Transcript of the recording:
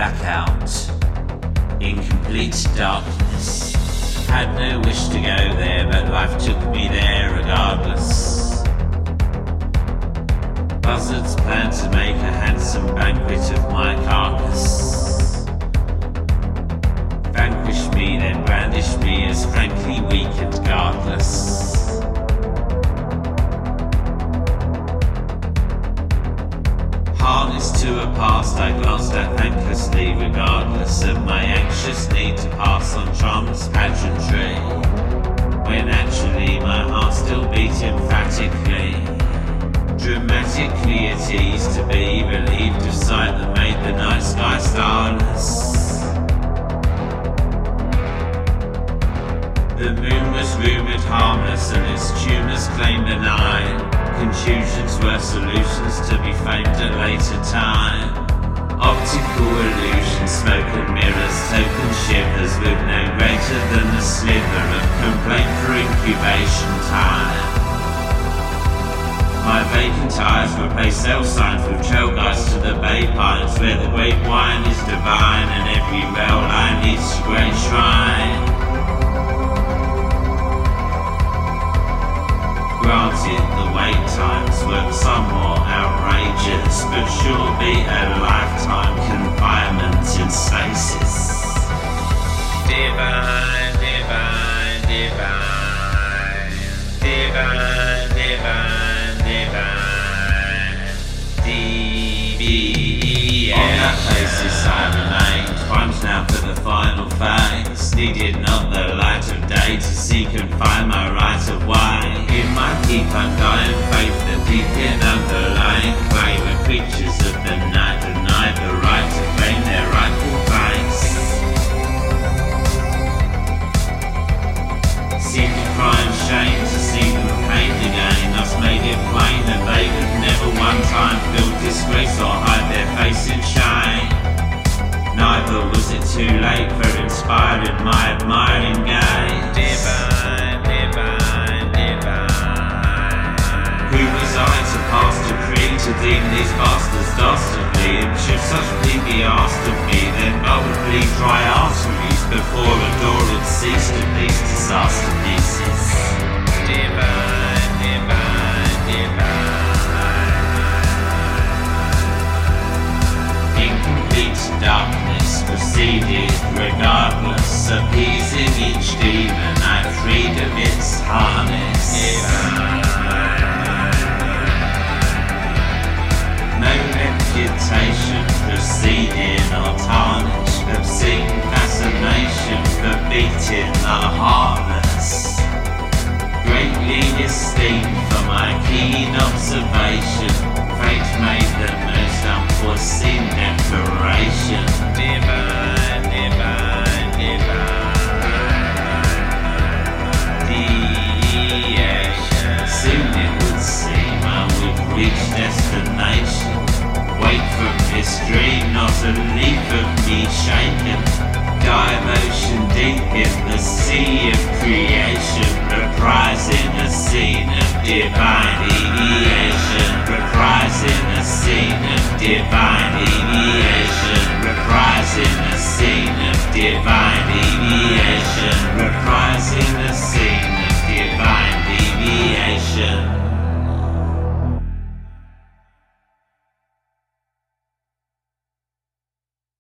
blackout, in complete darkness. Had no wish to go there, but life took me there regardless. Buzzards planned to make a handsome banquet of my carcass. Vanquish me, then brandish me as frankly weak and guardless. Harnessed to a past I glanced at thanklessly, regardless of my anxious need to pass on charmless pageantry, when actually my heart still beat emphatically. Dramatically at ease to be relieved of sight that made the night sky starless. The moon was rumoured harmless and its tumours claimed benign. Contusions were solutions to be famed at later time. Optical illusion, smoke and mirrors, token shivers with no greater than a sliver of complaint for incubation time. My vacant eyes replace cell signs with trail guides to the bay pines, where the great wine is divine and every rail line leads to great shrine. Granted, the wait times were somewhat outrageous, but surely a lifetime confinement in stasis. Divine, divine, divine, divine, divine, divine, DBES. On that basis I remained, primed now for the final phase. Needed not the light of day to seek and find my right of way. In my deep undying faith, the deep in underlying clay, where creatures of the night denied the right to claim their rightful place. Seemed to cry and shame to see them pained again, thus made it plain that they could never one time feel disgrace or hide their face in shame. Neither was it too late for inspiring my admiring gaze. Divine, divine, divine. Who was I to pass decree to deem these bastards dastardly? And should such plea be asked of me, then boldly dry arteries before a door had ceased at these disaster pieces. Divine, divine, divine. Incomplete darkness proceeded regardless, appeasing each demon I freed of its harness. No reputation proceeding or tarnished, obscene fascination for beating the heartless. Greatly esteemed for my keen observation, fate made the most unforeseen declaration. Divine, divine, divine, deviation. Soon it would seem I would reach destination. Wake from this dream, not a leaf of me shaken. Dive ocean deep in the sea of creation, reprising a scene of divine deviation.